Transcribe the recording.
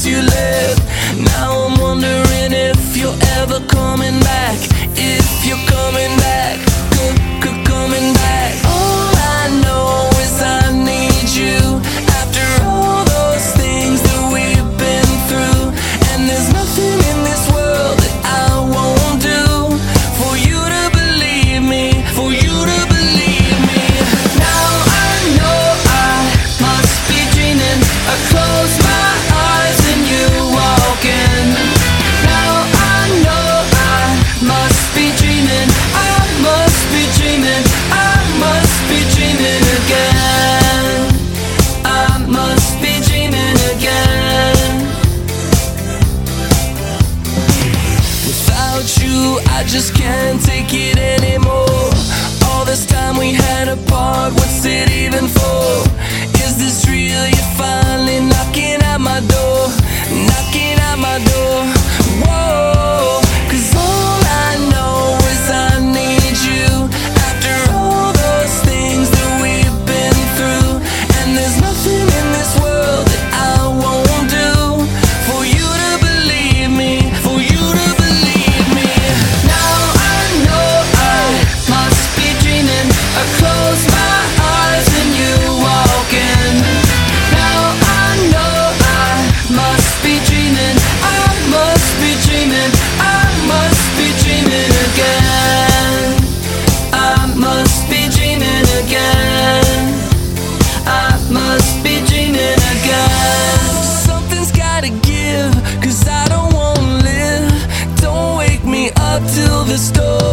since you left. Now I'm wondering if you're ever coming back. If you're coming back, coming back. All I know is I need you. After all those things that we've been through, and there's nothing in this world that I won't do for you to believe me, for you to believe me. Now I know I must be dreaming. I close my eyes and you walk in. Now I know I must be dreaming. I must be dreaming. I must be dreaming again. I must be dreaming again. Without you, I just can't take it anymore. All this time we had apart, what's it even for? Is this real? You're finally knocking at my door, knocking at my door. Whoa, 'cause all I know is I need you. After all those things that we've been through, and there's nothing in this world that I won't do for you to believe me, for you to believe me. Now I know I must be dreaming. I close my eyes and you walk in. Now I know I must be dreaming. I must be dreaming. I must be dreaming again. I must be dreaming again. I must be dreaming again. Something's gotta give, 'cause I don't wanna live. Don't wake me up till the storm